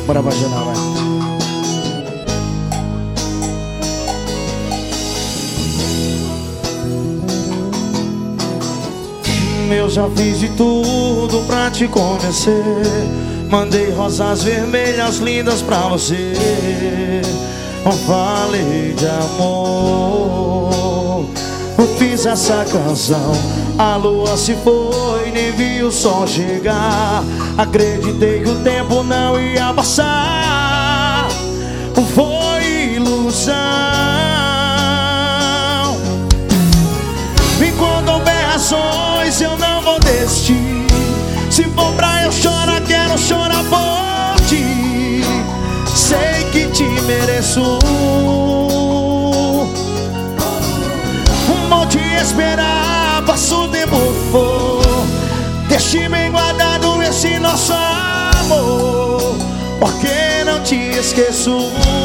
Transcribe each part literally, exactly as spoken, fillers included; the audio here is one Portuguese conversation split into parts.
Bora imaginar, vai. Eu já fiz de tudo pra te convencer. Mandei rosas vermelhas lindas pra você. Eu falei de amor. Eu fiz essa canção. A lua se foi, nem vi o sol chegar. Acreditei que o tempo não ia passar. Foi ilusão. Enquanto houver razões, eu não vou desistir. Se for pra eu chorar, quero chorar por ti. Sei que te mereço. Vou te esperar, passo o tempo for. Deixe bem guardado esse nosso amor, porque não te esqueço.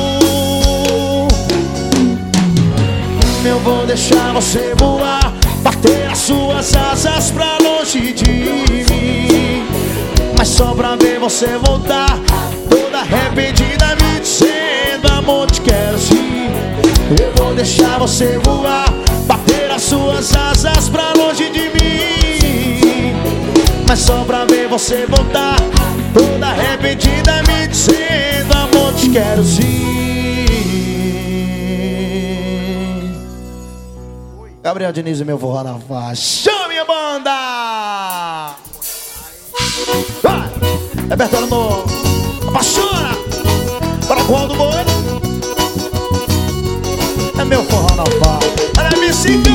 Eu vou deixar você voar, bater as suas asas pra longe de mim, mas só pra ver você voltar, toda arrependida, me dizendo: amor, te quero sim. Eu vou deixar você voar, bater as suas asas pra longe de mim, mas só pra ver você voltar, toda arrependida, me dizendo: amor, te quero sim. Gabriel Diniz e meu forró na faixa. Chama minha banda! Vai! Repertório novo. Apaixona! Para qual do boi? É meu forró na faixa. Olha a bicicleta!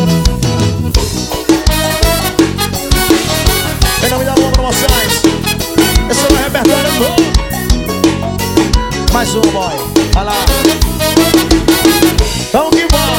Em nome da Boa Promoções. Esse é o repertório novo. Mais um, boy. Vai lá. Vamos que vamos.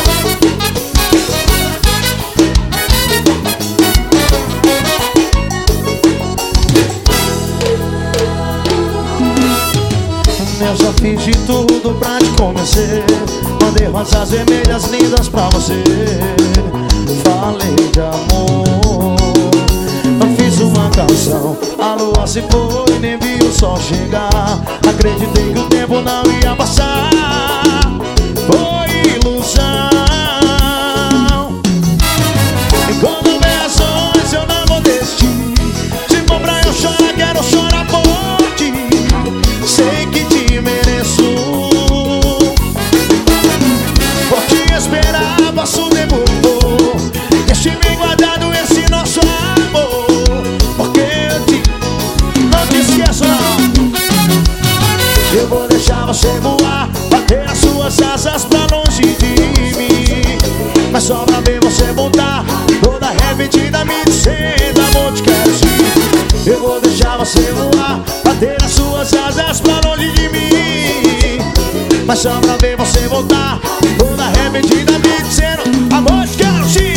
Eu já fiz de tudo pra te convencer. Mandei rosas vermelhas lindas pra você. Falei de amor. Eu fiz uma canção. A lua se foi, nem vi o sol chegar. Acreditei que o tempo não ia passar. Foi ilusão. E quando houver razões, eu não vou desistir. Se for pra eu chorar, quero chorar por ti. Sei que te mereço. Vou te esperar, passo o tempo for. Deixe bem guardado esse nosso amor, porque eu te, não te esqueço não. Eu vou deixar você voar, bater as suas asas pra longe de mim, mas só pra ver você voltar, toda arrependida, me dizendo: amor, te quero sim. Eu vou deixar você voar, bater as suas asas pra longe de mim, mas só pra ver você voltar, toda arrependida, me dizendo: amor, te quero sim.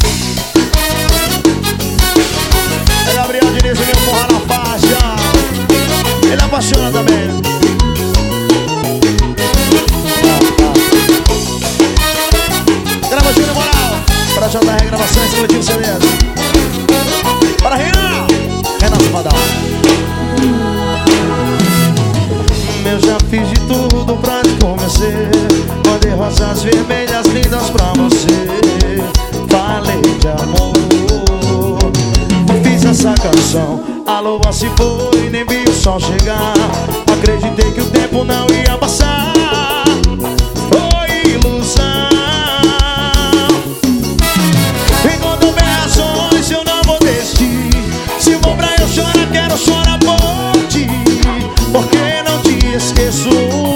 É Gabriel Diniz e meu forró na faixa. Ele apaixona também. Grava Júnior Moral para J R Gravações, Coletivo C Ds. Para Renan Renan Safadão. Eu já fiz de tudo pra te convencer. Mandei rosas vermelhas lindas pra você. Falei de amor. Eu fiz essa canção. A lua se foi, nem vi o sol chegar. Acreditei que o tempo não ia passar. Foi ilusão. Enquanto houver razões, eu não vou desistir. Se for pra eu chorar, quero chorar por ti, porque não te esqueço.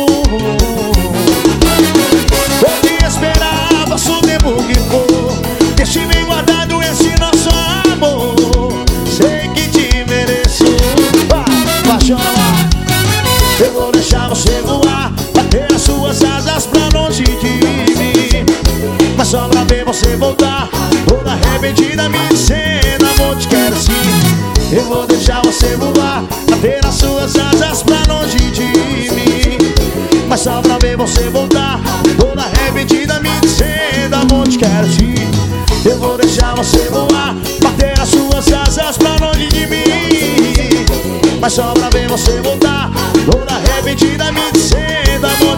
Vou te esperar, passo o tempo que for. Deixe bem guardado esse nosso amor. Sei que te mereço. Vai, chorar. Eu vou deixar você voar, bater as suas asas pra longe de mim, mas só pra ver você voltar, toda arrependida, me dizendo: amor, te quero sim. Eu vou deixar você voar, bater as suas asas pra longe de mim, mas só pra ver você voltar, toda arrependida, me dizendo: amor, te quero sim. Eu vou deixar você voar, bater as suas asas pra longe de mim, mas só pra ver você voltar, toda arrependida,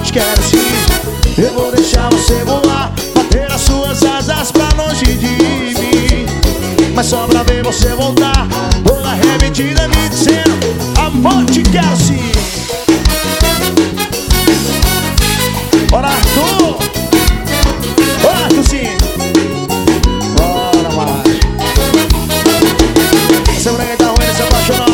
te quero sim. Eu vou deixar você voar, bater as suas asas pra longe de mim. Mas só pra ver você voltar, toda arrependida me dizendo: amor, te quero sim. Bora, Arthur! Bora, Arthurzinho! Bora, vai! Seu branco tá ruim, se apaixonou.